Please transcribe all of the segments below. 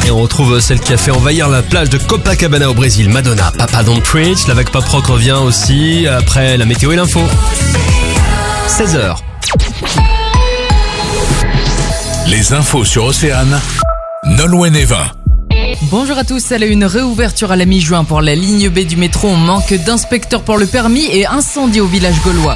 Et on retrouve celle qui a fait envahir la plage de Copacabana au Brésil, Madonna. Papa Don't Preach. La vague pop rock revient aussi après la météo et l'info. 16h. Les infos sur Océane, Nolwenn Evin. Bonjour à tous, elle a une réouverture à la mi-juin pour la ligne B du métro. On manque d'inspecteurs pour le permis et incendie au village gaulois.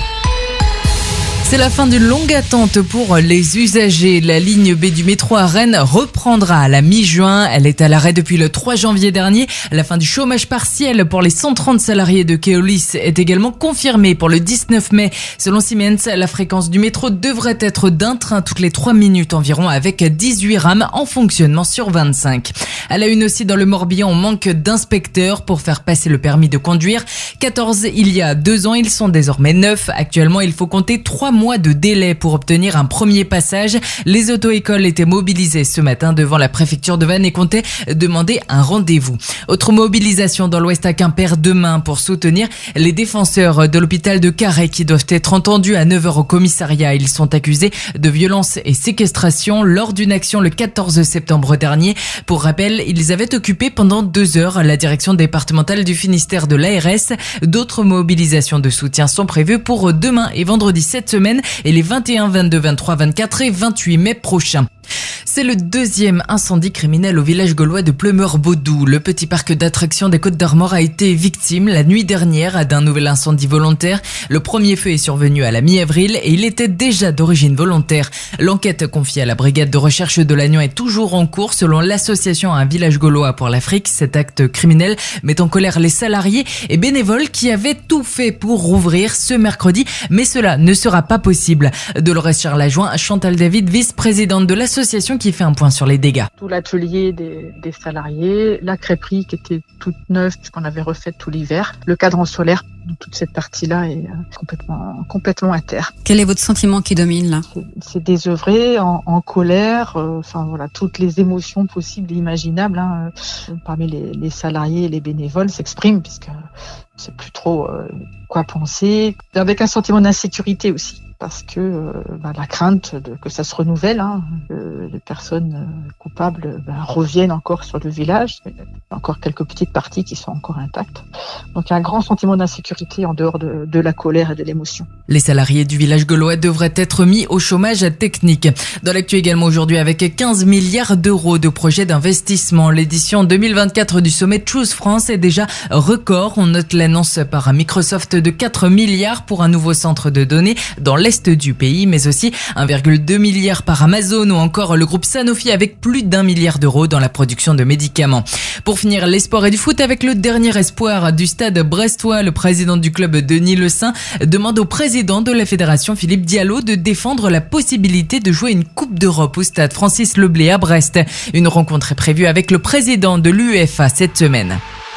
C'est la fin d'une longue attente pour les usagers. La ligne B du métro à Rennes reprendra à la mi-juin. Elle est à l'arrêt depuis le 3 janvier dernier. La fin du chômage partiel pour les 130 salariés de Keolis est également confirmée pour le 19 mai. Selon Siemens, la fréquence du métro devrait être d'un train toutes les 3 minutes environ avec 18 rames en fonctionnement sur 25. À la une aussi dans le Morbihan, on manque d'inspecteurs pour faire passer le permis de conduire. 14 il y a 2 ans, ils sont désormais 9. Actuellement, il faut compter 3 mois de délai pour obtenir un premier passage. Les auto-écoles étaient mobilisées ce matin devant la préfecture de Vannes et comptaient demander un rendez-vous. Autre mobilisation dans l'Ouest à Quimper demain pour soutenir les défenseurs de l'hôpital de Carhaix qui doivent être entendus à 9h au commissariat. Ils sont accusés de violence et séquestration lors d'une action le 14 septembre dernier. Pour rappel, ils avaient occupé pendant 2 heures la direction départementale du Finistère de l'ARS. D'autres mobilisations de soutien sont prévues pour demain et vendredi cette semaine et les 21, 22, 23, 24 et 28 mai prochains. C'est le deuxième incendie criminel au village gaulois de Pleumeur-Baudou. Le petit parc d'attractions des Côtes-d'Armor a été victime la nuit dernière d'un nouvel incendie volontaire. Le premier feu est survenu à la mi-avril et il était déjà d'origine volontaire. L'enquête confiée à la brigade de recherche de Lannion est toujours en cours selon l'association Un village gaulois pour l'Afrique. Cet acte criminel met en colère les salariés et bénévoles qui avaient tout fait pour rouvrir ce mercredi, mais cela ne sera pas possible. Dolores Charlajoin, Chantal David, vice-présidente de l'association qui fait un point sur les dégâts. Tout l'atelier des salariés, la crêperie qui était toute neuve puisqu'on avait refait tout l'hiver, le cadran solaire, toute cette partie-là est complètement à terre. Quel est votre sentiment qui domine là ? C'est désœuvré, en colère, toutes les émotions possibles et imaginables parmi les salariés et les bénévoles s'expriment puisque on sait plus trop quoi penser, avec un sentiment d'insécurité aussi. Parce que la crainte que ça se renouvelle, que les personnes coupables reviennent encore sur le village. Il y a encore quelques petites parties qui sont encore intactes. Donc il y a un grand sentiment d'insécurité en dehors de la colère et de l'émotion. Les salariés du village gaulois devraient être mis au chômage technique. Dans l'actu également aujourd'hui avec 15 milliards d'euros de projets d'investissement. L'édition 2024 du sommet Choose France est déjà record. On note l'annonce par Microsoft de 4 milliards pour un nouveau centre de données dans l'Est du pays, mais aussi 1,2 milliard par Amazon ou encore le groupe Sanofi avec plus d'1 milliard d'euros dans la production de médicaments. Pour finir, les sports et du foot avec le dernier espoir du stade brestois. Le président du club, Denis Le Saint, demande au président de la fédération, Philippe Diallo, de défendre la possibilité de jouer une Coupe d'Europe au stade Francis Leblay à Brest. Une rencontre est prévue avec le président de l'UEFA cette semaine.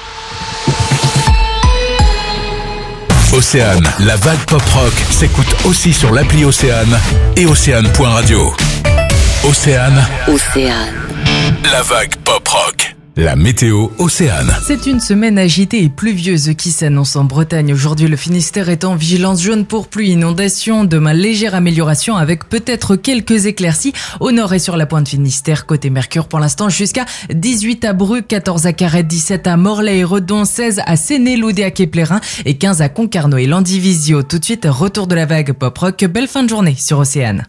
Océane, la vague pop-rock s'écoute aussi sur l'appli Océane et océane.radio. Océane, la vague pop-rock. La météo Océane. C'est une semaine agitée et pluvieuse qui s'annonce en Bretagne. Aujourd'hui, le Finistère est en vigilance jaune pour pluie, inondation. Demain, légère amélioration avec peut-être quelques éclaircies. Au nord et sur la pointe Finistère, côté Mercure pour l'instant, jusqu'à 18 à Bru, 14 à Carhaix, 17 à Morlaix et Redon, 16 à Séné-Loudéac et Plérin et 15 à Concarneau et Landivisiau. Tout de suite, retour de la vague pop-rock. Belle fin de journée sur Océane.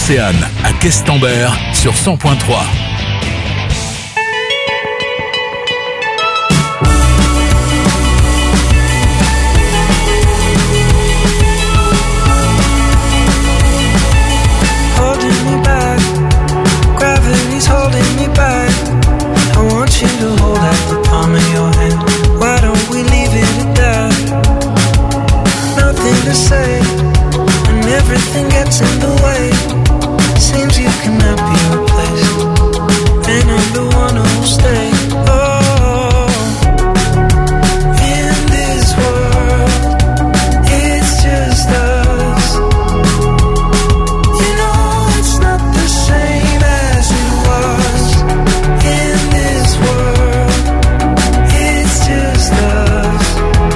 Océane à Questembert sur 100.3. Everything gets in the way. Seems you cannot be replaced, and I'm the one who'll stay. Oh, in this world, it's just us. You know it's not the same as it was. In this world, it's just us.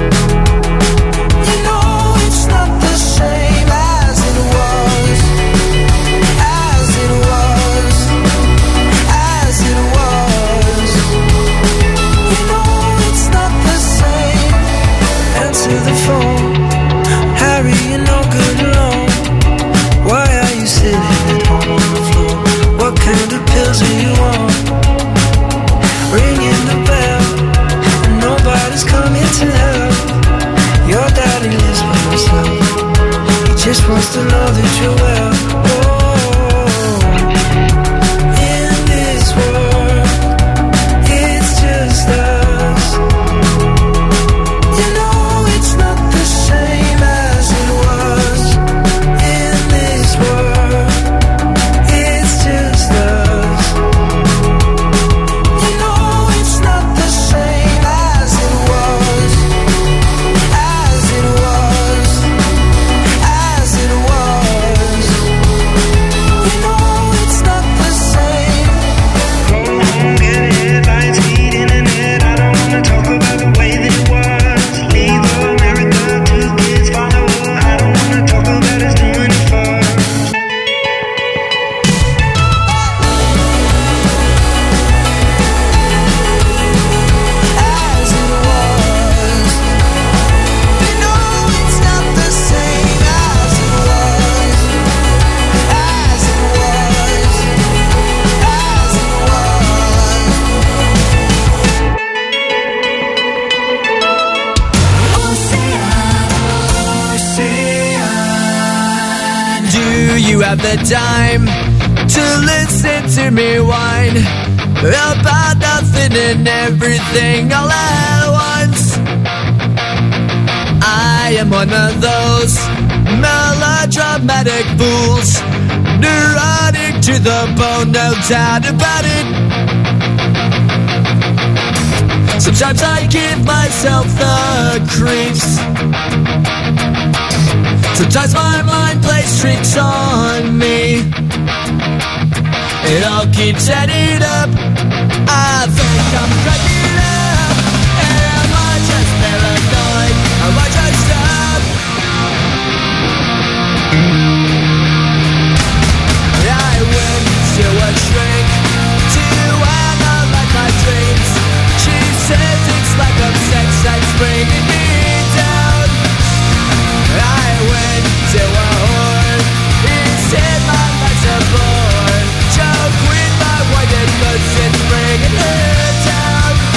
You know it's not the same as it was, as it was, as it was. You know it's not the same. Answer the phone, Harry, you're no good alone. Why are you sitting at home on the floor? What kind of pills are you on? Ringing the bell, and nobody's coming to help. Your daddy lives by himself. He just wants to know that you're well. Oh, in this world, it's just us. You know it's not the same as it was. In this world, it's just us. You know it's not the same as it was, as it was, as it was. You know it's not the same. Go home, get headlines, feed internet. I don't wanna talk about the way that it was. Leave America, 2 kids follow her. I don't wanna talk about us doing it first. As it was. You know it's not the same as it was, as it was, as it was. Do you have the time to listen to me whine about nothing and everything all at once? I am one of those melodramatic fools, neurotic to the bone, no doubt about it. Sometimes I give myself the creeps. Sometimes my mind plays tricks on me. It all keeps adding up. I think I'm cracking up. Am I just paranoid? Am I just up? I went to a shrink to analyze my dreams. She says it's like a sex that's bringing me down. I went to a whore. He said my life's a bore. Joke with my wife and cause it's bringing her down.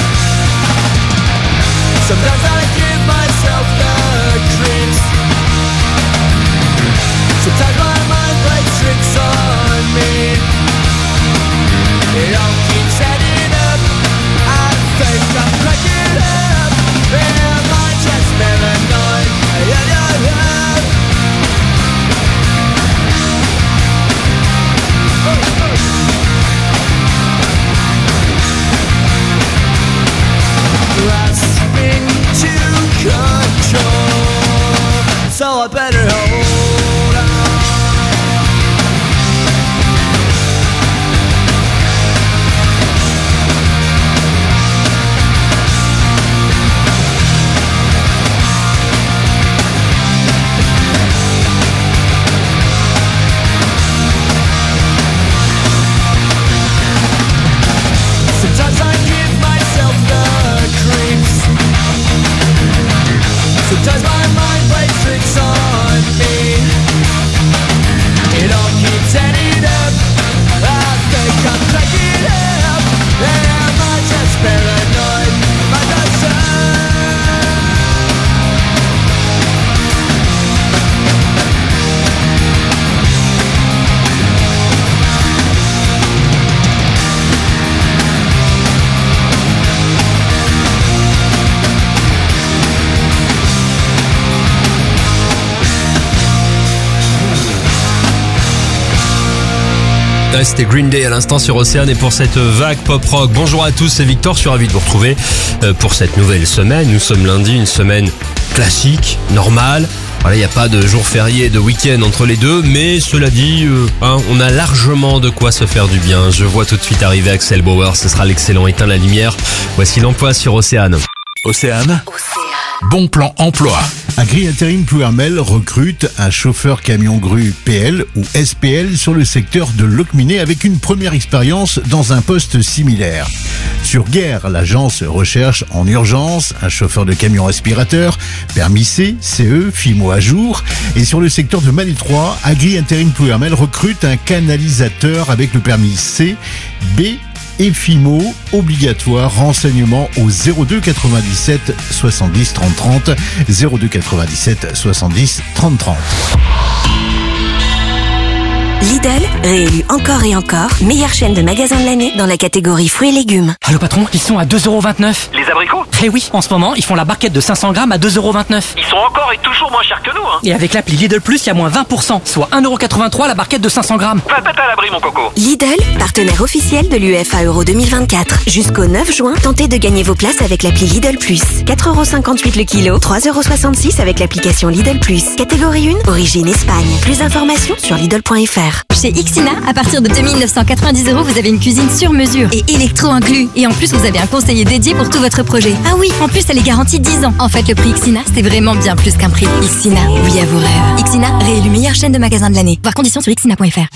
setting up. I think I'm cracking up. Am I just paranoid by the sun? Ouais, c'était Green Day à l'instant sur Océane et pour cette vague pop rock. Bonjour à tous, c'est Victor, je suis ravi de vous retrouver pour cette nouvelle semaine. Nous sommes lundi, une semaine classique, normale. Voilà, il n'y a pas de jour férié et de week-end entre les deux, mais cela dit, on a largement de quoi se faire du bien. Je vois tout de suite arriver Axel Bauer, ce sera l'excellent Éteins la lumière. Voici l'emploi sur Océane. Océane. Bon plan emploi. Agri Intérim Plouermel recrute un chauffeur camion grue PL ou SPL sur le secteur de Locminé avec une première expérience dans un poste similaire. Sur Guerre, l'agence recherche en urgence un chauffeur de camion aspirateur, permis C, CE, FIMO à jour. Et sur le secteur de Malétroit, Agri Intérim Plouermel recrute un canalisateur avec le permis C, B et FIMO obligatoire. Renseignements au 02 97 70 30 30, 02 97 70 30 30. Lidl, réélu encore et encore, meilleure chaîne de magasins de l'année dans la catégorie fruits et légumes. Allô patron, ils sont à 2,29€. Les abricots? Eh oui, en ce moment, ils font la barquette de 500 grammes à 2,29€. Ils sont encore et toujours moins chers que nous, hein. Et avec l'appli Lidl Plus, il y a moins 20%, soit 1,83€ la barquette de 500 grammes. Va te mettre à l'abri, mon coco. Lidl, partenaire officiel de l'UEFA Euro 2024. Jusqu'au 9 juin, tentez de gagner vos places avec l'appli Lidl Plus. 4,58€ le kilo, 3,66€ avec l'application Lidl Plus. Catégorie 1, origine Espagne. Plus d'informations sur Lidl.fr. Chez Ixina, à partir de 2990€, vous avez une cuisine sur mesure et électro inclus. Et en plus, vous avez un conseiller dédié pour tout votre projet. Ah oui, en plus, elle est garantie 10 ans. En fait, le prix Ixina, c'est vraiment bien plus qu'un prix. Ixina, oui à vos rêves. Ixina, réélu meilleure chaîne de magasins de l'année. Voir conditions sur ixina.fr.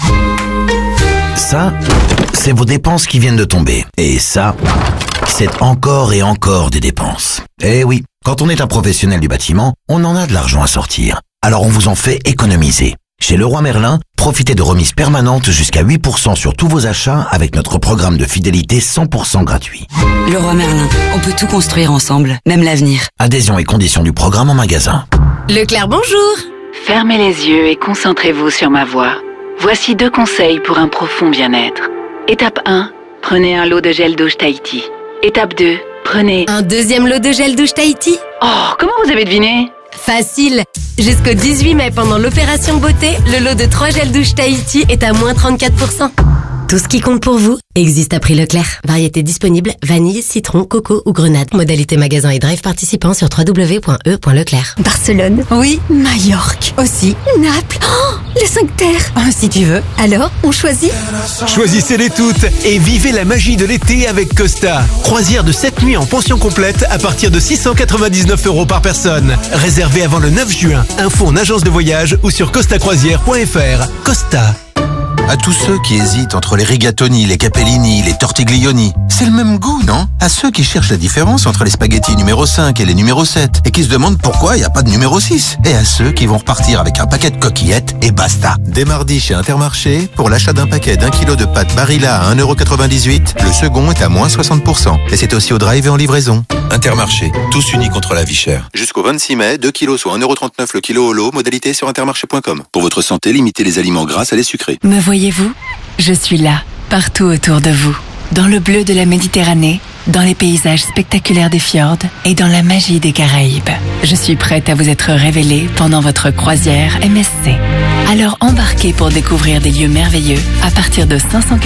Ça, c'est vos dépenses qui viennent de tomber. Et ça, c'est encore et encore des dépenses. Eh oui, quand on est un professionnel du bâtiment, on en a de l'argent à sortir. Alors on vous en fait économiser. Chez Leroy Merlin, profitez de remises permanentes jusqu'à 8% sur tous vos achats avec notre programme de fidélité 100% gratuit. Leroy Merlin, on peut tout construire ensemble, même l'avenir. Adhésion et conditions du programme en magasin. Leclerc, bonjour. Fermez les yeux et concentrez-vous sur ma voix. Voici 2 conseils pour un profond bien-être. Étape 1, prenez un lot de gel douche Tahiti. Étape 2, prenez... Un deuxième lot de gel douche Tahiti? Oh, comment vous avez deviné? Facile. Jusqu'au 18 mai, pendant l'opération beauté, le lot de 3 gels douche Tahiti est à moins 34%. Tout ce qui compte pour vous existe à prix Leclerc. Variété disponible, vanille, citron, coco ou grenade. Modalité magasin et drive participant sur www.e.leclerc. Barcelone. Oui. Majorque. Aussi. Naples. Oh, les 5 terres. Si tu veux. Alors, on choisit? Choisissez-les toutes et vivez la magie de l'été avec Costa. Croisière de 7 nuits en pension complète à partir de 699€ par personne. Réservé avant le 9 juin. Info en agence de voyage ou sur costacroisière.fr. Costa. À tous ceux qui hésitent entre les rigatoni, les capellini, les tortiglioni, c'est le même goût, non? À ceux qui cherchent la différence entre les spaghettis numéro 5 et les numéro 7 et qui se demandent pourquoi il n'y a pas de numéro 6. Et à ceux qui vont repartir avec un paquet de coquillettes et basta. Dès mardi chez Intermarché, pour l'achat d'un paquet d'1 kg de pâtes Barilla à 1,98€, le second est à moins 60%. Et c'est aussi au drive et en livraison. Intermarché, tous unis contre la vie chère. Jusqu'au 26 mai, 2 kilos soit 1,39€ le kilo au lot, modalité sur intermarché.com. Pour votre santé, limitez les aliments gras à les sucrés. Me voyez-vous? Je suis là, partout autour de vous. Dans le bleu de la Méditerranée, dans les paysages spectaculaires des fjords et dans la magie des Caraïbes. Je suis prête à vous être révélée pendant votre croisière MSC. Alors embarquez pour découvrir des lieux merveilleux à partir de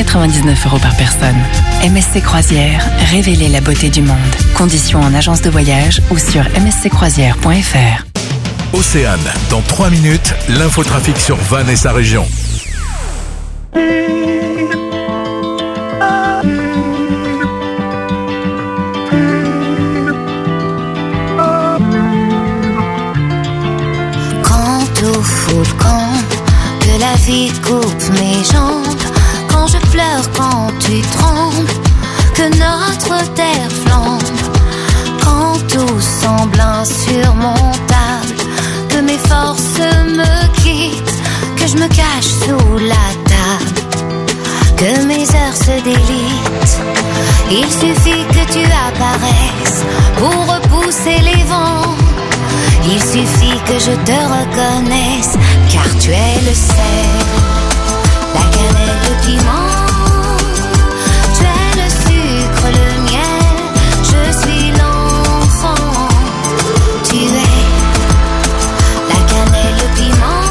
599€ par personne. MSC Croisière, révélez la beauté du monde. Conditions en agence de voyage ou sur msccroisière.fr. Océane, dans 3 minutes, l'infotrafic sur Vannes et sa région. Que la vie coupe mes jambes, quand je pleure, quand tu trembles, que notre terre flambe, quand tout semble insurmontable, que mes forces me quittent, que je me cache sous la table. que mes heures se délitent. Il suffit que tu apparaisses pour repousser les vents. Il suffit que je te reconnaisse, car tu es le sel, la cannelle, le piment. Tu es le sucre, le miel, je suis l'enfant. Tu es la cannelle, le piment,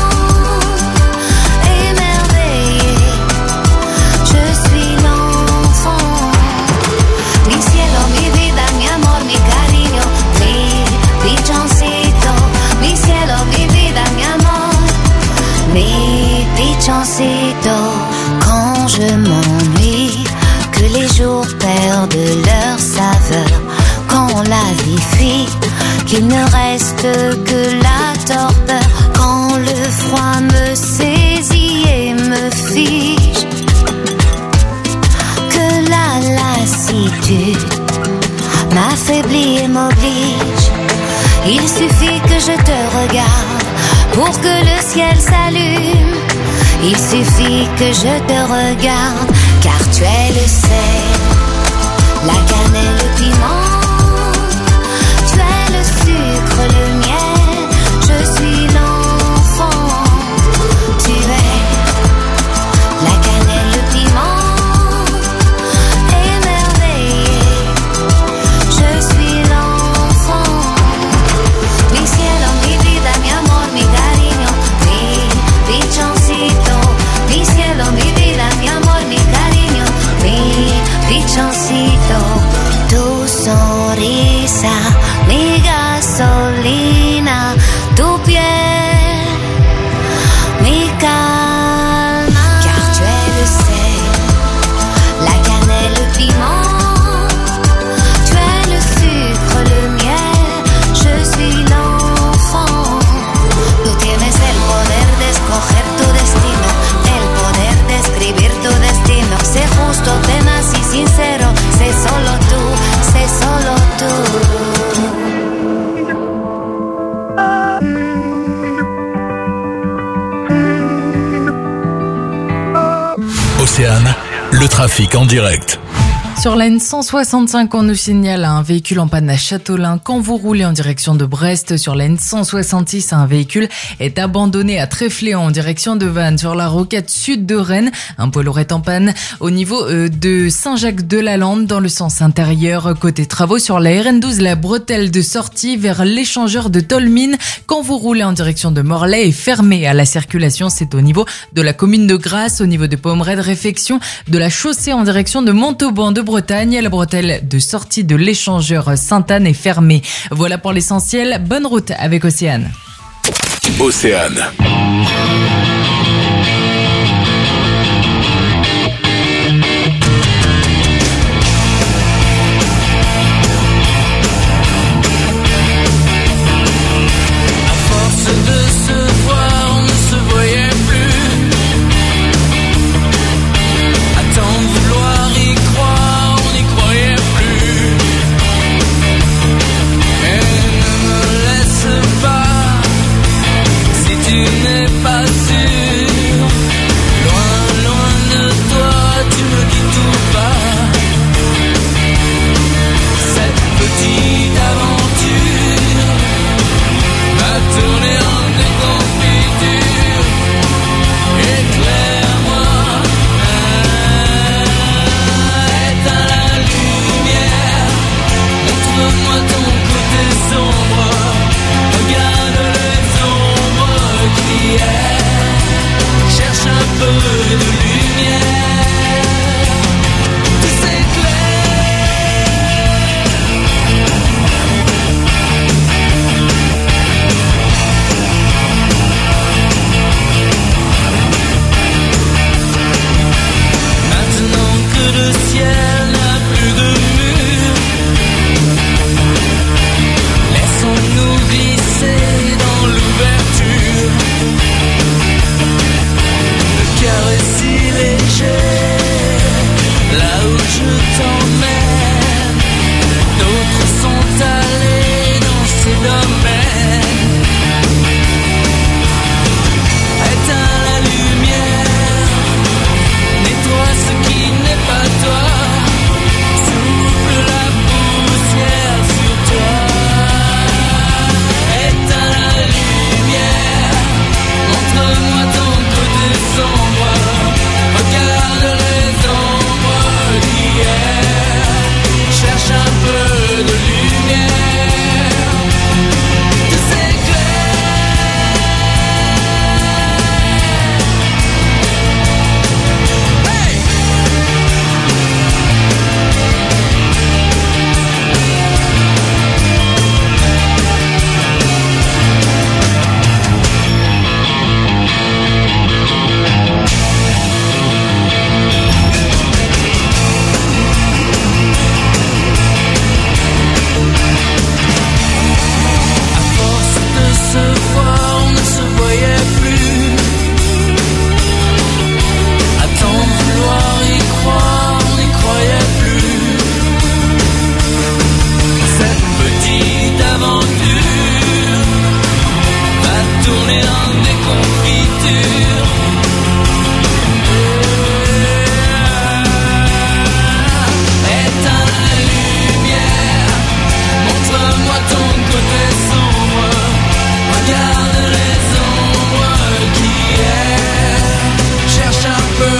émerveillé. Je suis l'enfant. Mi cielo, mi vida, mi amor, mi cariño, mi pichoncito. Mi cielo, mi vida, mi amor, mi pichoncito. Quand je m'ennuie, que les jours perdent leur saveur, quand la vie fuit, qu'il ne reste que la torpeur, quand le froid me saisit et me fige, que la lassitude m'affaiblit et m'oblige. Il suffit que je te regarde pour que le ciel s'allume. Il suffit que je te regarde, car tu es le sel, la cannelle, le piment. Tu es le sucre, le miel, je suis l'enfant. Tu es la cannelle, le piment, émerveillé. Je suis l'enfant. Mi cielo, mi vida, mi amor, mi cariño, mi pichoncito. Mi cielo, mi vida, mi amor, mi cariño, mi pichoncito. Tu sonrisa, mi gasolina, tu piel, mi calma. Car tu es le sel, la cannelle, le piment. Tu es le sucre, le miel, je suis l'enfant. Tú tienes el poder de escoger tu destino, el poder de escribir tu destino. Sé justo, tenaz y sincero, sé solo tú, sé solo tú. Océane, le trafic en direct. Sur la N165, on nous signale un véhicule en panne à Châteaulin. Quand vous roulez en direction de Brest, sur la N166, un véhicule est abandonné à Tréfléon en direction de Vannes. Sur la rocade sud de Rennes, un poids lourd est en panne au niveau de Saint-Jacques-de-la-Lande dans le sens intérieur. Côté travaux, sur la RN12, la bretelle de sortie vers l'échangeur de Tolmine. Quand vous roulez en direction de Morlaix est fermée à la circulation. C'est au niveau de la commune de Grasse, au niveau de Pomerode, réfection de la chaussée en direction de Montauban de Bretagne. La bretelle de sortie de l'échangeur Sainte-Anne est fermée. Voilà pour l'essentiel. Bonne route avec Océane. Océane. Éteins la lumière, nettoie ce qui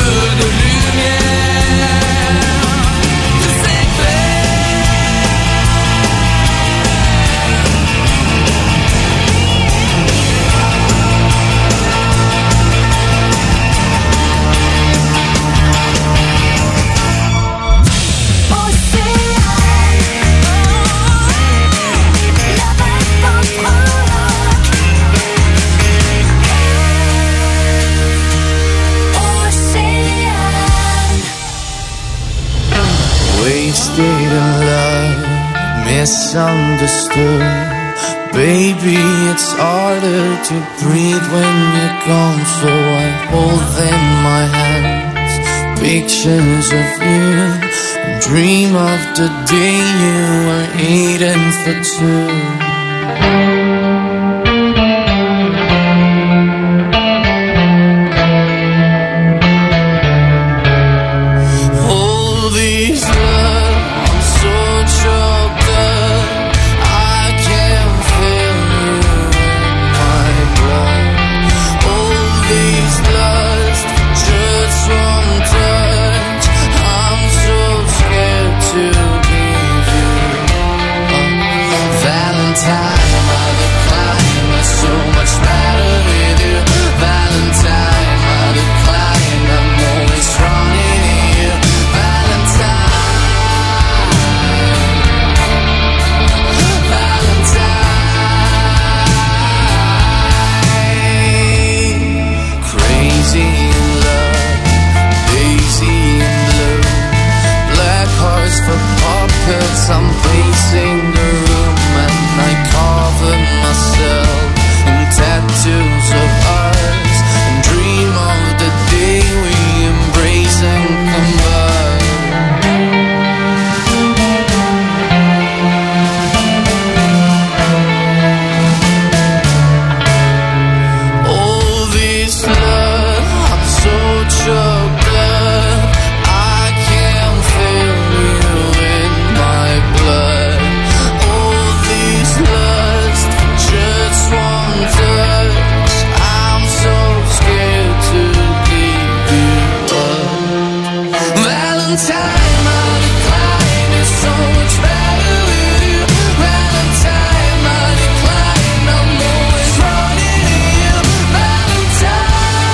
de lumière, de wasted in love, misunderstood. Baby, it's harder to breathe when you're gone, so I hold in my hands pictures of you and dream of the day you were eating for two. I'm pacing the room and I covered myself in tattoos of ours and dream of the day we embrace and combine. All this love, I'm so choked up, I can't feel you in my blood. All this lust for just one touch, I'm so scared to give you up. Valentine, my decline is so much better with you. Valentine, my decline, I'm always running to you. Valentine,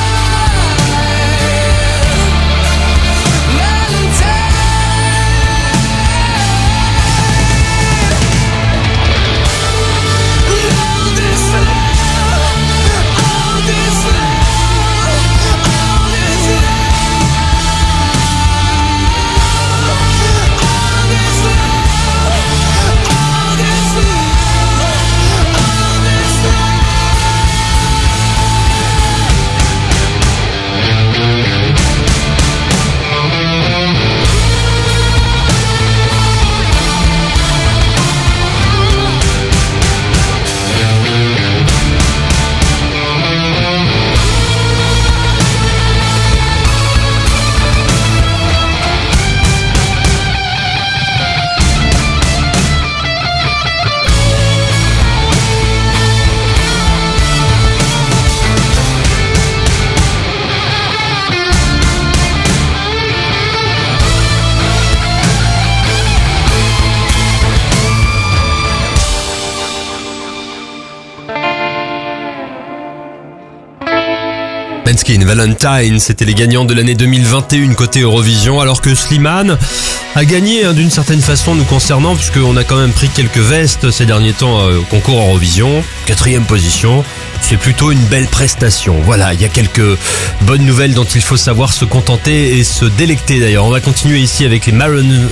Måneskin, Valentine, c'était les gagnants de l'année 2021 côté Eurovision, alors que Slimane a gagné d'une certaine façon nous concernant, puisqu'on a quand même pris quelques vestes ces derniers temps au concours Eurovision, 4e position. C'est plutôt une belle prestation. Voilà, il y a quelques bonnes nouvelles dont il faut savoir se contenter et se délecter d'ailleurs. On va continuer ici avec les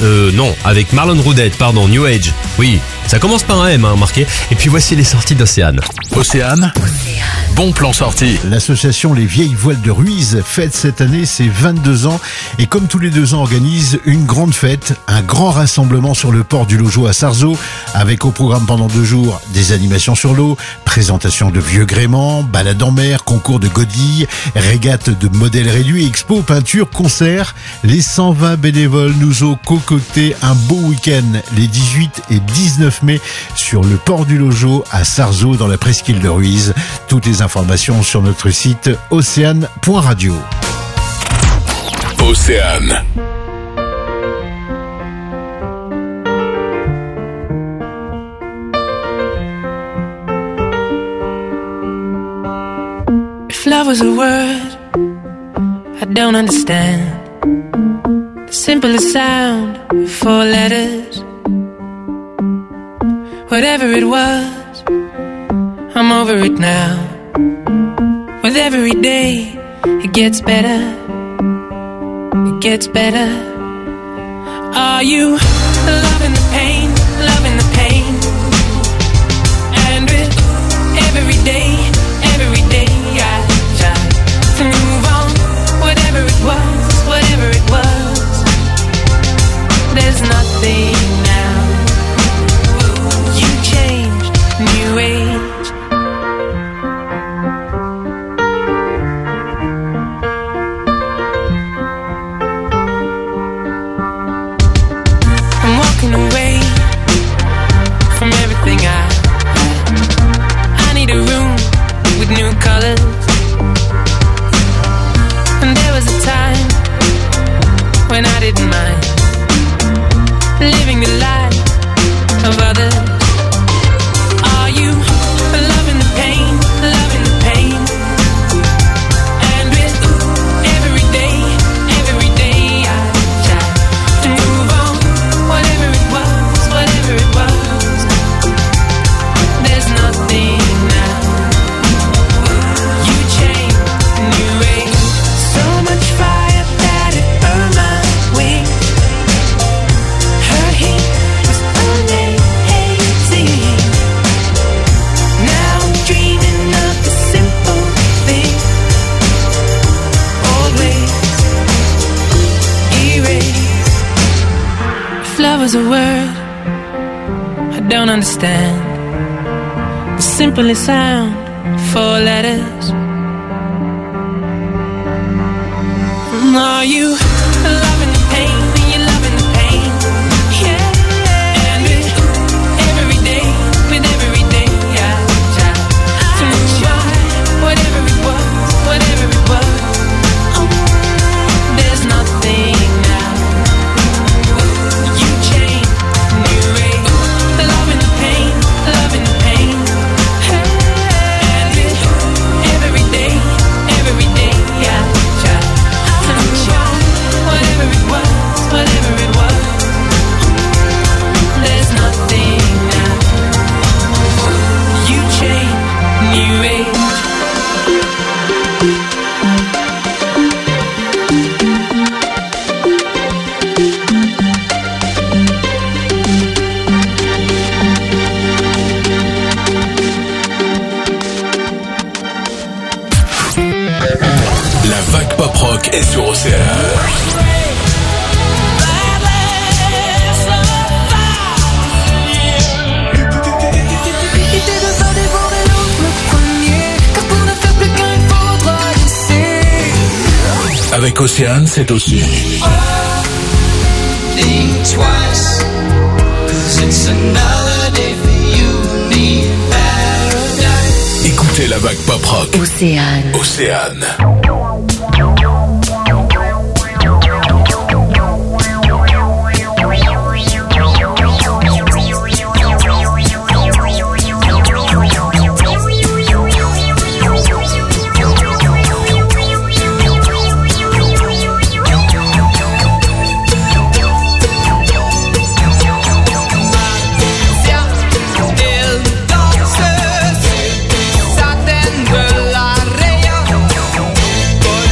avec Marlon Roudette, New Age. Oui, ça commence par un M, marqué. Et puis voici les sorties d'Océane. Océane, bon plan sorti. L'association Les Vieilles Voiles de Ruiz fête cette année ses 22 ans et comme tous les 2 ans organise une grande fête, un grand rassemblement sur le port du Lojo à Sarzeau avec au programme pendant 2 jours des animations sur l'eau, présentation de vieux gréements, balade en mer, concours de godilles, régate de modèles réduits, expo, peinture, concerts. Les 120 bénévoles nous ont concocté un beau week-end les 18 et 19 mai sur le port du Lojo à Sarzeau dans la presqu'île de Ruiz. Toutes les informations sur notre site océane.radio. Océane. If love was a word I don't understand, the simplest sound, 4 letters. Whatever it was, I'm over it now. With every day, it gets better. It gets better. Are you loving the pain, loving the pain? And with every day I try to move on. Whatever it was, there's nothing now. You changed, new age. I'm walking away from everything I need a room with new colors. And there was a time when I didn't mind living the life of others. Are you loving the pain, loving the pain? And with every day I try to move on. Whatever it was, there's nothing now. You changed, new age. So much fire that it burned my wings. Her heat was amazing. Now I'm dreaming of the simple thing. Old ways erased. If love was a word I don't understand, the simplest sound, 4 letters. Are you loving the pain? Are you loving the pain? Yeah. And with every day I try to move on. Whatever it was, there's nothing now. You change, new age. Loving the pain, loving the pain. And with every day I try to move on. Whatever it was, there's nothing now. You change, new age. La vague pop rock est sur Océane. Éviter de pas dévorer l'autre le premier, car pour ne faire plus qu'un, il faudra laisser. Avec Océane, c'est aussi Think twice, 'cause it's another day for you and me in paradise. écoutez la vague pop rock. Océane. Océane. Ça t'aime de la rayon.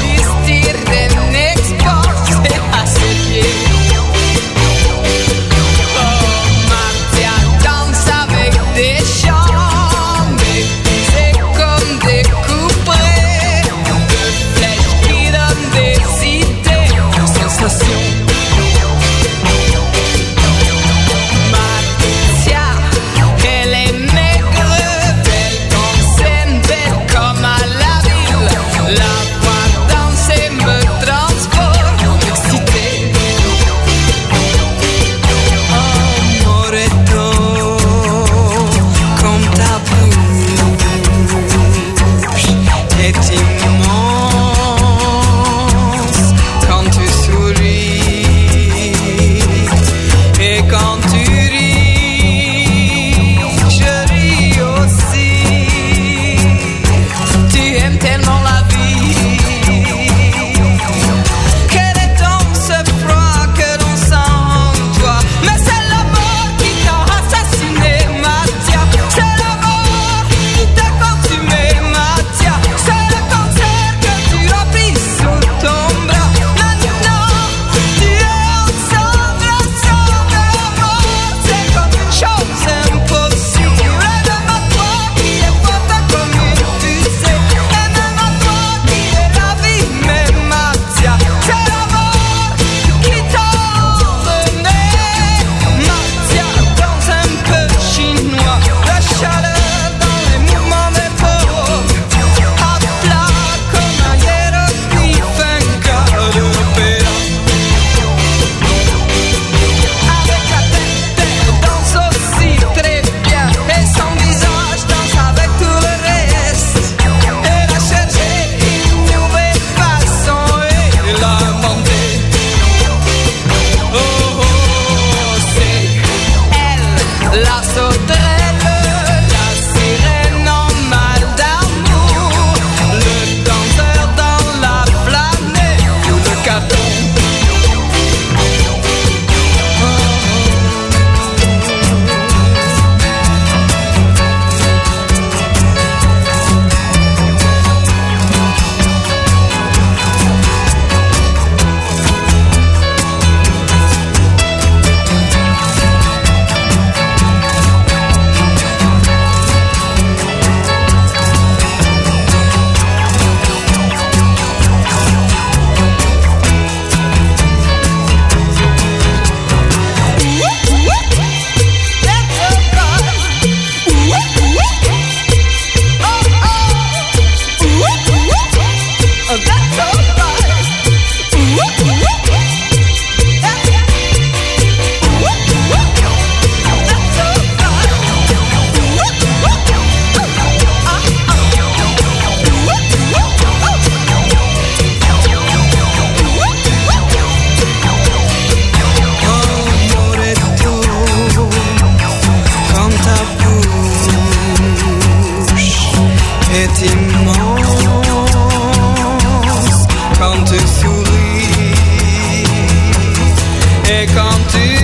Et quand tu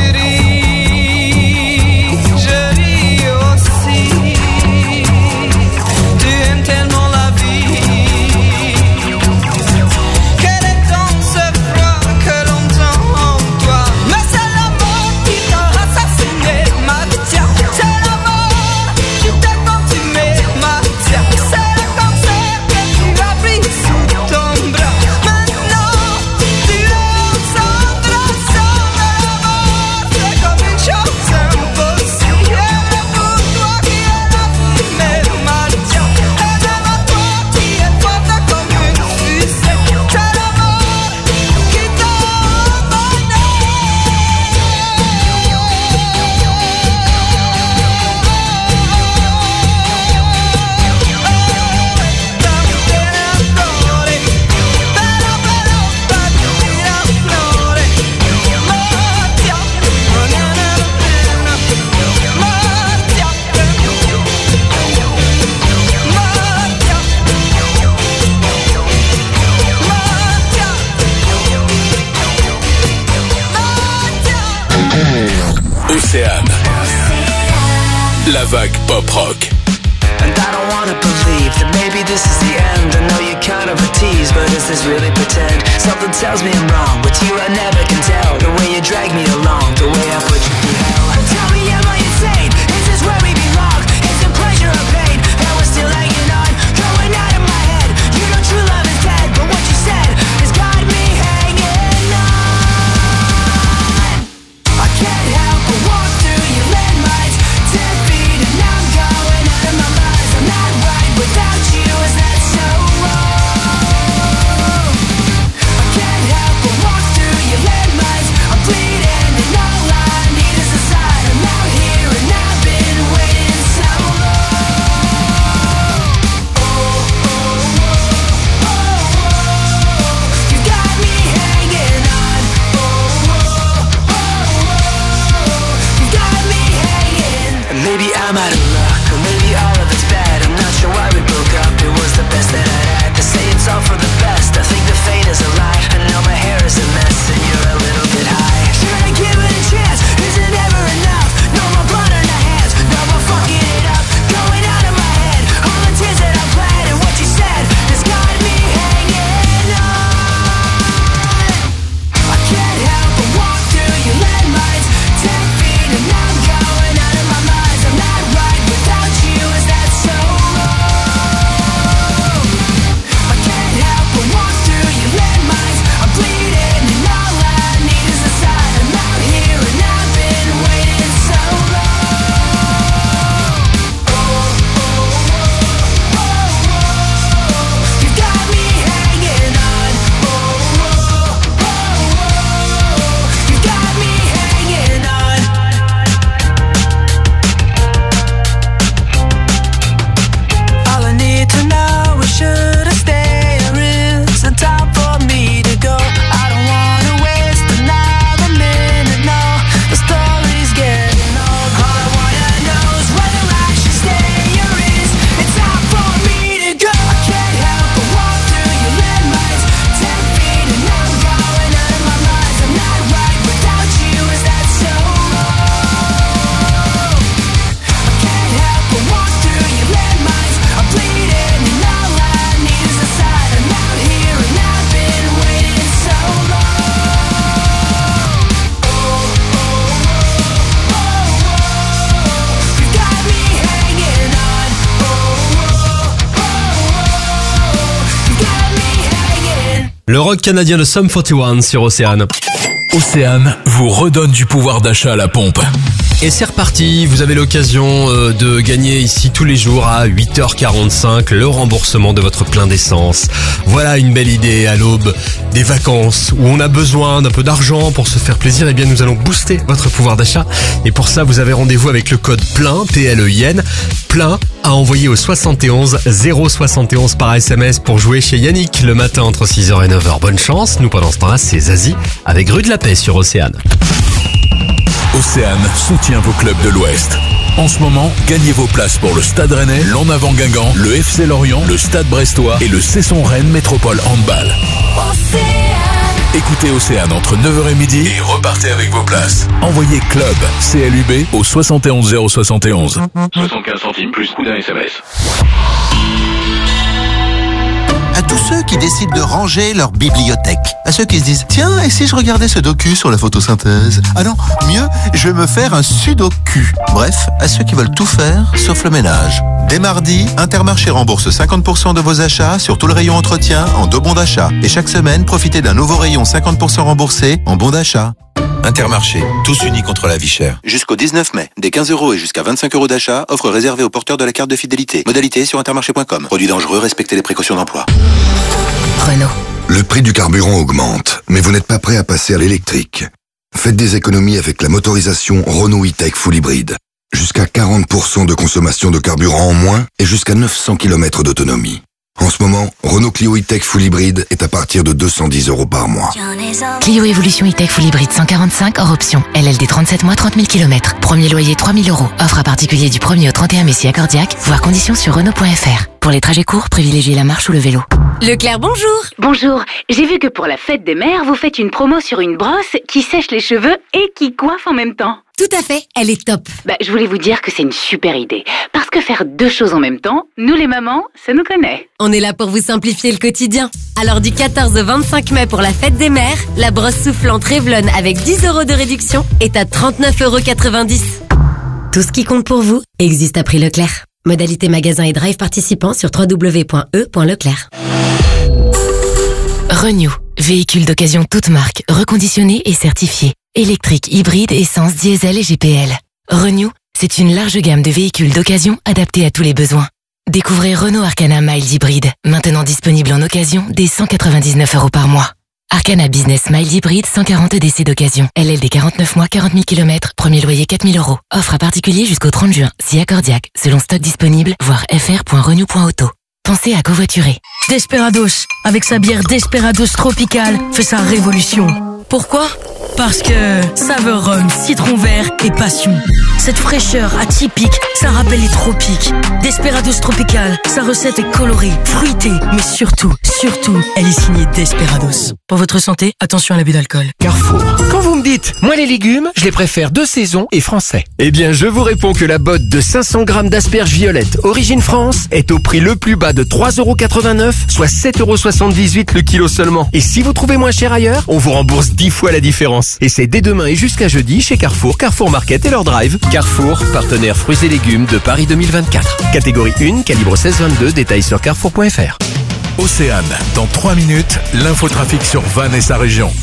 ris, je ris aussi. Tu aimes tellement la vie. Quel est donc ce froid que l'on sent en toi? Mais c'est la mort qui t'a assassiné, Mathia. C'est la mort qui t'a consumé, Mathia. C'est le cancer que tu as pris sous ton bras. Maintenant, tu es Sandra, sans la mort. C'est comme une chose impossible pour toi qui es la fumée, Mathia. Et même à toi qui es forte comme une fusée. C'est la mort qui t'a emmené. Océane. La vague pop rock. And I don't wanna believe that maybe this is the end. I know you're kind of a tease, but is this really pretend? Something tells me I'm wrong. With you I never can tell. The way you drag me along, the way I put you through hell. Tell me, am I insane? Is this where we belong? Is it pleasure or pain that we're still hanging on? Going out of my head. You know true love is dead, but what you said has got me hanging on. I can't help but walk through your landmines. 10 feet and I'm going out of my mind. I'm not right without you, is that so wrong? I can't help but walk through your landmines. I'm bleeding and all I need is a sign. I'm out here and I've been waiting so long. Oh, oh, oh, oh, oh. You got me hanging on. Oh, oh, oh, oh. You got me hanging. And maybe I'm out of luck, or maybe all of it's bad. I'm not sure why we broke up. It was the best that I'd had. To say it's all for the best, I think the fate is a lie. I know my hair is a mess and you're a little bit high. Should I give it a chance? Is it ever enough? No more blood on our hands, no more fucking it up. Going out of my head, all the tears that I bled and what you said has got me hanging on. I can't help but walk through your landmines. 10 feet and I'm going out of my mind. I'm not right without you, is that so wrong? I can't help but walk through your landmines. I'm bleeding and all I need is a sign. I'm out here and I've been waiting so long. Oh, oh, oh, oh, oh. You got me hanging on. Oh, oh, oh, oh. You got me hanging on. All I need to know is should I stay or is it time for me to go? I don't wanna waste another minute, no. The story's getting old. All I wanna know is whether I should stay or is it time for me to go? I can't help but walk through your landmines. 10 feet and I'm going out of my mind. I'm not right without you, is that so wrong? I can't help but walk through your landmines. I'm bleeding and all I need is a sign. I'm out here and I've been waiting so long. Oh, oh, oh, oh, oh. You got me hanging on. Oh, oh, oh, oh. You got me hanging. Le rock canadien de Sum 41 sur Océane. Océane vous redonne du pouvoir d'achat à la pompe. Et c'est reparti, vous avez l'occasion de gagner ici tous les jours à 8h45 le remboursement de votre plein d'essence. Voilà une belle idée à l'aube des vacances où on a besoin d'un peu d'argent pour se faire plaisir. Eh bien nous allons booster votre pouvoir d'achat et pour ça vous avez rendez-vous avec le code PLEIN, P-L-E-I-N, plein à envoyer au 71 071 par SMS pour jouer chez Yannick le matin entre 6h et 9h. Bonne chance, nous pendant ce temps-là c'est Zazie avec Rue de la Paix sur Océane. Océane soutient vos clubs de l'Ouest. En ce moment, gagnez vos places pour le Stade Rennais, l'En-Avant Guingamp, le FC Lorient, le Stade Brestois et le Cesson Rennes Métropole Handball. Océane. Écoutez Océane entre 9h et midi et repartez avec vos places. Envoyez CLUB, CLUB au 71 071. 75 centimes plus coût d'un SMS. À tous ceux qui décident de ranger leur bibliothèque. À ceux qui se disent, tiens, et si je regardais ce docu sur la photosynthèse? Ah non, mieux, je vais me faire un sudoku. Bref, à ceux qui veulent tout faire, sauf le ménage. Dès mardi, Intermarché rembourse 50% de vos achats sur tout le rayon entretien en 2 bons d'achat. Et chaque semaine, profitez d'un nouveau rayon 50% remboursé en bons d'achat. Intermarché, tous unis contre la vie chère. Jusqu'au 19 mai, des 15 € et jusqu'à 25 € d'achat, offre réservée aux porteurs de la carte de fidélité. Modalité sur intermarché.com. Produit dangereux, respectez les précautions d'emploi. Renault. Le prix du carburant augmente, mais vous n'êtes pas prêt à passer à l'électrique. Faites des économies avec la motorisation Renault E-Tech Full Hybrid. Jusqu'à 40% de consommation de carburant en moins et jusqu'à 900 km d'autonomie. En ce moment, Renault Clio E-Tech Full Hybrid est à partir de 210 € par mois. Clio Evolution E-Tech Full Hybrid 145 hors option. LLD 37 mois 30 000 km. Premier loyer 3 000 €. Offre à particulier du 1er au 31 mai si accordiaque. Voir conditions sur Renault.fr. Pour les trajets courts, privilégiez la marche ou le vélo. Leclerc, bonjour. Bonjour. J'ai vu que pour la fête des mères, vous faites une promo sur une brosse qui sèche les cheveux et qui coiffe en même temps. Tout à fait, elle est top. Je voulais vous dire que c'est une super idée. Parce que faire 2 choses en même temps, nous les mamans, ça nous connaît. On est là pour vous simplifier le quotidien. Alors du 14 au 25 mai pour la fête des mères, la brosse soufflante Revlon avec 10 € de réduction est à 39,90 €. Tout ce qui compte pour vous existe à prix Leclerc. Modalité magasin et drive participant sur www.e.leclerc. Renew, véhicule d'occasion toute marque, reconditionné et certifié. Électrique, hybride, essence, diesel et GPL. Renew, c'est une large gamme de véhicules d'occasion adaptés à tous les besoins. Découvrez Renault Arcana Mild Hybride, maintenant disponible en occasion dès 199 € par mois. Arcana Business Mild Hybride, 140 DC d'occasion. LLD 49 mois, 40 000 km, premier loyer 4 000 €. Offre à particulier jusqu'au 30 juin, si accordiaque, selon stock disponible, voir fr.renew.auto. Pensez à covoiturer. Desperados, avec sa bière Desperados tropicale, fait sa révolution. Pourquoi ? Parce que saveur rhum, citron vert et passion. Cette fraîcheur atypique, ça rappelle les tropiques. Desperados Tropical, sa recette est colorée, fruitée, mais surtout, elle est signée Desperados. Pour votre santé, attention à l'abus d'alcool. Carrefour. Quand vous me dites, moi les légumes, je les préfère de saison et français. Eh bien, je vous réponds que la botte de 500 grammes d'asperges violettes Origine France est au prix le plus bas de 3,89 €, soit 7,78 € le kilo seulement. Et si vous trouvez moins cher ailleurs, on vous rembourse 10 fois la différence. Et c'est dès demain et jusqu'à jeudi chez Carrefour, Carrefour Market et leur drive. Carrefour, partenaire fruits et légumes de Paris 2024. Catégorie 1, calibre 16-22, détails sur carrefour.fr. Océane, dans 3 minutes, l'infotrafic sur Vannes et sa région.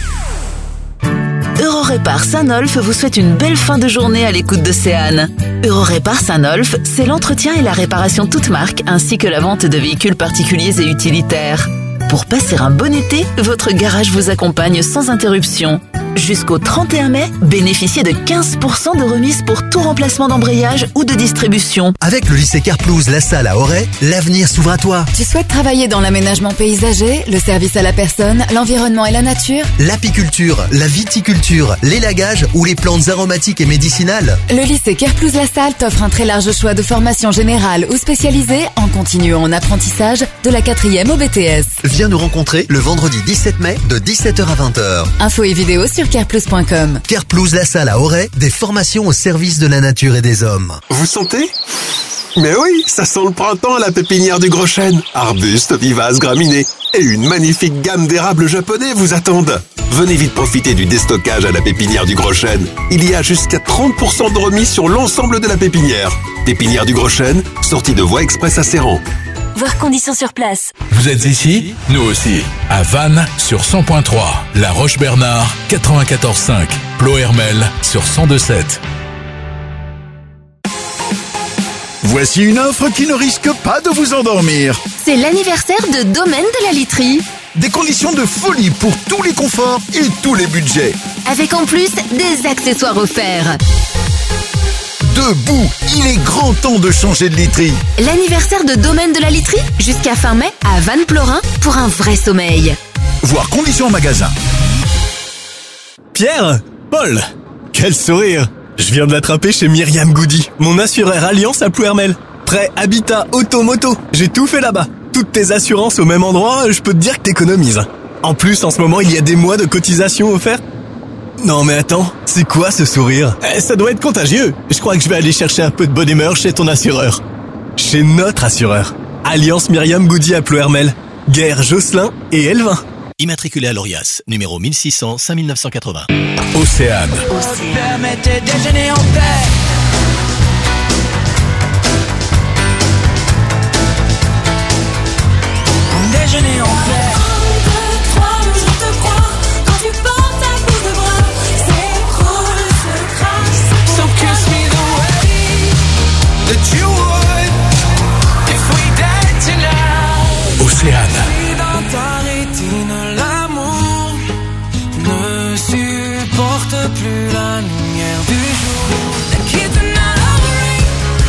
Eurorépar Saint-Nolff vous souhaite une belle fin de journée à l'écoute d'Océane. Eurorépar Saint-Nolff, c'est l'entretien et la réparation toute marque, ainsi que la vente de véhicules particuliers et utilitaires. Pour passer un bon été, votre garage vous accompagne sans interruption. Jusqu'au 31 mai, bénéficiez de 15% de remise pour tout remplacement d'embrayage ou de distribution. Avec le lycée Carplouse La Salle à Auray, l'avenir s'ouvre à toi. Tu souhaites travailler dans l'aménagement paysager, le service à la personne, l'environnement et la nature? L'apiculture, la viticulture, l'élagage ou les plantes aromatiques et médicinales? Le lycée Carplouse La Salle t'offre un très large choix de formations générales ou spécialisées en continu en apprentissage de la 4e au BTS. Viens nous rencontrer le vendredi 17 mai de 17h à 20h. Infos et vidéos sur carplouse.com. Carplouse La Salle à Auray, des formations au service de la nature et des hommes. Vous sentez ? Mais oui, ça sent le printemps à la pépinière du Gros Chêne. Arbustes, vivaces, graminées et une magnifique gamme d'érables japonais vous attendent. Venez vite profiter du déstockage à la pépinière du Gros Chêne. Il y a jusqu'à 30% de remise sur l'ensemble de la pépinière. Pépinière du Gros Chêne, sortie de voie express à Serran. Voir conditions sur place. Vous êtes ici ? Nous aussi. À Vannes sur 100.3, La Roche-Bernard 94.5, Ploërmel sur 102.7. Voici une offre qui ne risque pas de vous endormir. C'est l'anniversaire de Domaine de la Literie. Des conditions de folie pour tous les conforts et tous les budgets. Avec en plus des accessoires offerts. Debout, il est grand temps de changer de literie. L'anniversaire de Domaine de la Literie jusqu'à fin mai à Vannes-Plorin pour un vrai sommeil. Voir conditions en magasin. Pierre, Paul, quel sourire. Je viens de l'attraper chez Myriam Goody, mon assureur Alliance à Ploërmel. Prêt, habitat, auto, moto, j'ai tout fait là-bas. Toutes tes assurances au même endroit, je peux te dire que t'économises. En plus, en ce moment, il y a des mois de cotisation offerts. Non mais attends, c'est quoi ce sourire? Ça doit être contagieux. Je crois que je vais aller chercher un peu de bonne humeur chez ton assureur. Chez notre assureur. Alliance Myriam Goody à Ploërmel. Guerre Josselin et Elvin. Immatriculé à l'Orias, numéro 1600 5980. Océane. Permettez de déjeuner en paix. Déjeuner en paix. 1, 2, 3, je te crois. Quand tu portes un bout de bras, s'écroule, se crache. So kiss me the way that you would if we died tonight. Océane. Si dans ta rétine l'amour ne supporte plus la lumière du jour. The kids are not alright.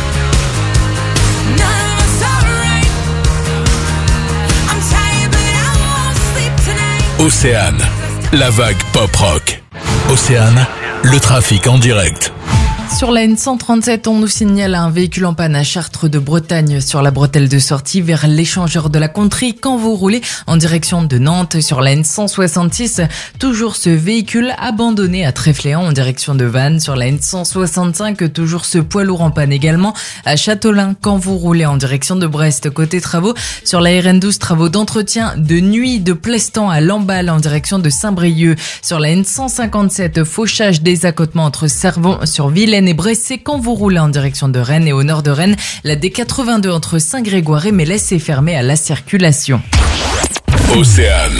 None of us are right. I'm tired but I won't sleep tonight. Océane. La vague pop rock. Océane. Le trafic en direct. Sur la N137, on nous signale un véhicule en panne à Chartres de Bretagne sur la bretelle de sortie vers l'échangeur de la Contrie quand vous roulez en direction de Nantes. Sur la N166, toujours ce véhicule abandonné à Tréfléan en direction de Vannes. Sur la N165, toujours ce poids lourd en panne également à Châteaulin quand vous roulez en direction de Brest. Côté travaux, sur la RN12, travaux d'entretien de nuit de Plestan à Lamballe en direction de Saint-Brieuc. Sur la N157, fauchage des accotements entre Servon sur Vilaine et Bressé quand vous roulez en direction de Rennes et au nord de Rennes. La D82 entre Saint-Grégoire et Mélès est fermée à la circulation. Océane.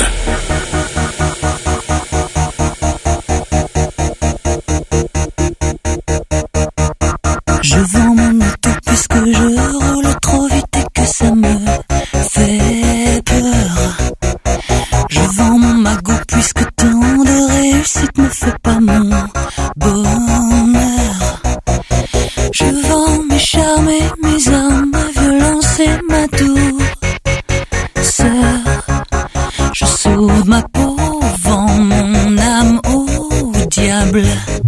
Je vends mon auto puisque je roule trop vite et que ça me fait peur. Je vends mon magot puisque tant de réussite ne fait pas mon bonheur. Je vends mes charmes et mes armes, ma violence et ma douceur. Je sauve ma peau, vends mon âme au diable.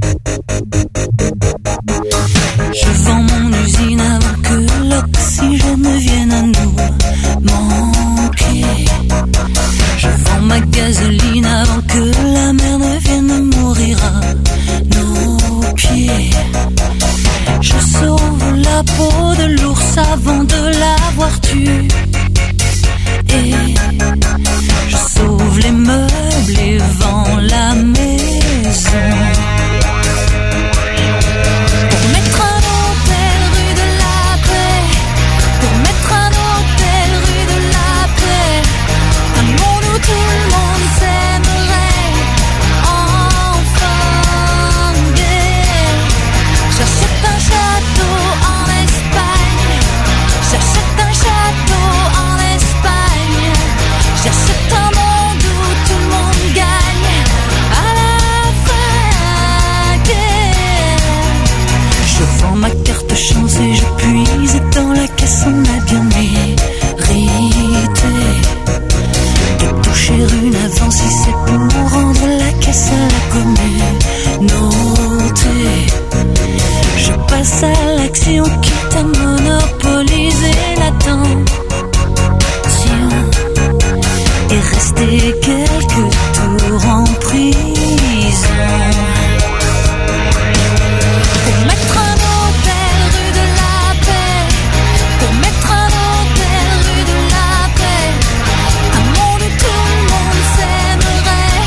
Je vends mon usine avant que l'oxygène vienne à nous manquer. Je vends ma gasoline avant que la mer ne vienne mourir à nos pieds. Je sauve la peau de l'ours avant de l'avoir tué. Et je sauve les meubles et vends la maison. Pour mettre un hôtel rue de la paix. Pour mettre un hôtel rue de la paix. Un monde où tout le monde s'aimerait. Enfin guère. J'achète un château en Espagne. J'achète un château en Espagne. J'achète un monde où tout le monde gagne. À la fin guerre. Je vends ma carte chance et je puise dans la caisse, on a bien mérité de toucher une avance si c'est pour rendre la caisse à la communauté. Je passe à l'action quitte à monopoliser l'attention et rester quelques tours en prison. Pour mettre un hôtel rue de la paix. Pour mettre un hôtel rue de la paix. Un monde où tout le monde s'aimerait.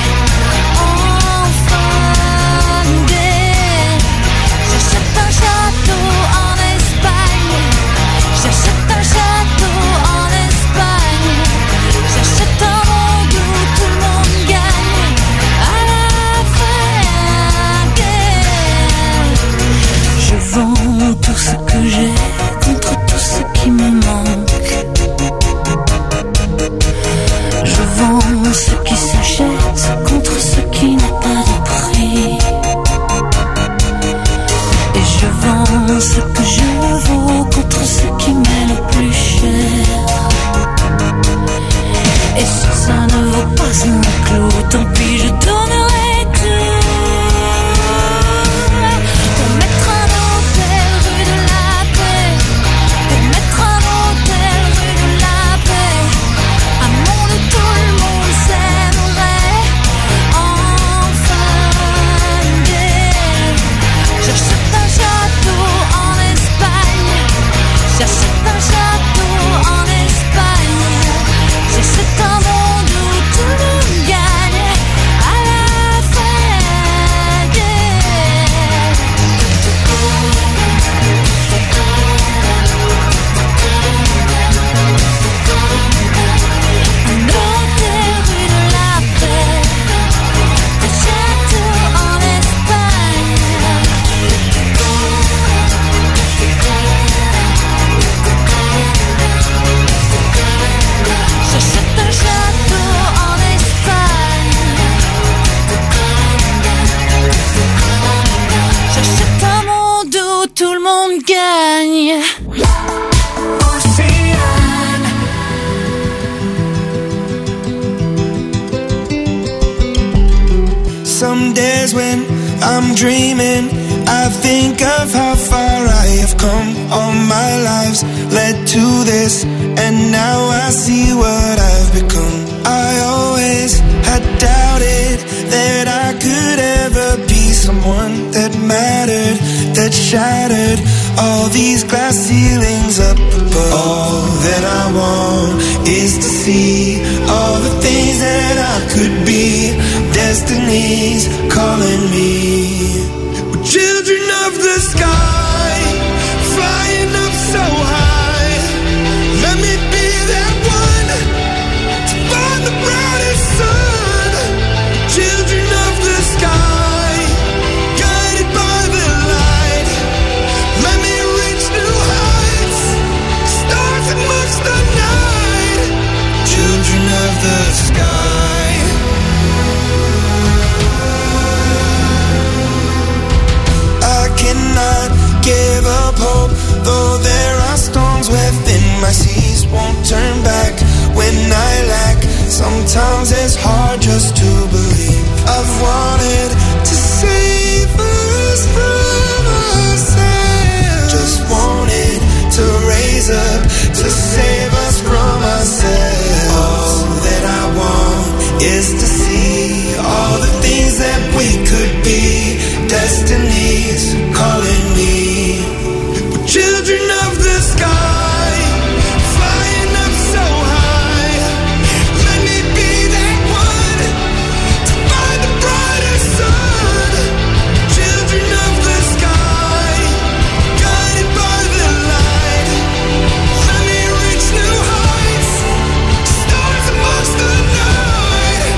Enfin guerre. J'achète un château en Espagne. J'achète un château en Espagne. J'achète un monde où tout le monde gagne. À la fin guerre. Je vends tout ce que j'ai contre tout ce qui me manque. Je vends ce qui s'achète contre ce qui n'a pas de prix. Et je vends ce que je vaux contre ce qui m'est le plus cher. Et si ça ne vaut pas un clou, tant pis, je donnerai tout. Pour mettre un hôtel rue de la paix. Pour mettre un hôtel rue de la paix. Un monde où tout le monde s'aimerait. Some days when I'm dreaming, I think of how far I have come. All my lives led to this, and now I see what I've become. I always had doubted that I could ever be someone that mattered, that shattered all these glass ceilings up above. All that I want is to see all the things that I could be. Destiny's calling me. We're children of the sky, flying up so high. Let me be that one to find the brightest sun. Children of the sky, guided by the light. Let me reach new heights, stars amongst the night. Children of the sky. Cannot give up hope, though there are storms within my seas. Won't turn back when I lack. Sometimes it's hard just to believe. I've wanted to save us from ourselves. Just wanted to raise up to save us from ourselves. All that I want is to see all the things that we could be. Destiny's calling me. We're children of the sky, flying up so high. Let me be that one to find the brightest sun. Children of the sky, guided by the light. Let me reach new heights, stars amongst the night.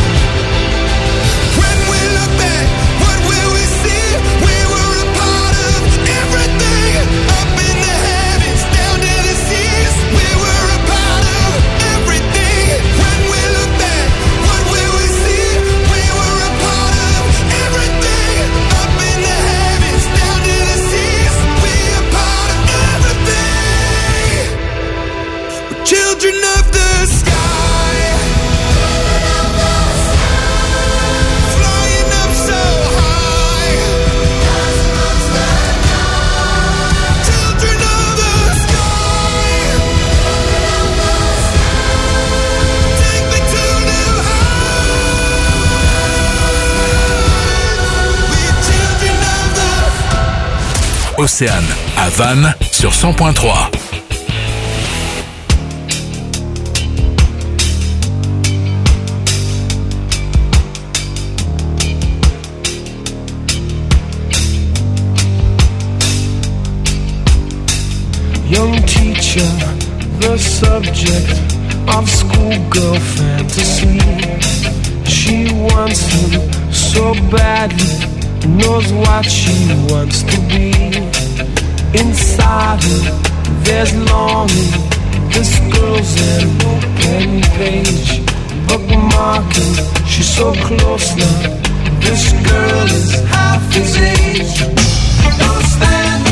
When we look back, what will we see? We were a part of everything, up in the heavens, down to the seas. We were a part of everything. When we look back, what will we see? We were a part of everything, up in the heavens, down to the seas. We are part of everything. We're children of the sky, flying up so high. Children of the sky, take me to new heights. We're children of the Océane, à Vannes, sur 100.3. young teacher, the subject of schoolgirl fantasy. She wants him so badly, knows what she wants to be. Inside her, there's longing. This girl's an open page, bookmarking. She's so close now. This girl is half his age. Don't stand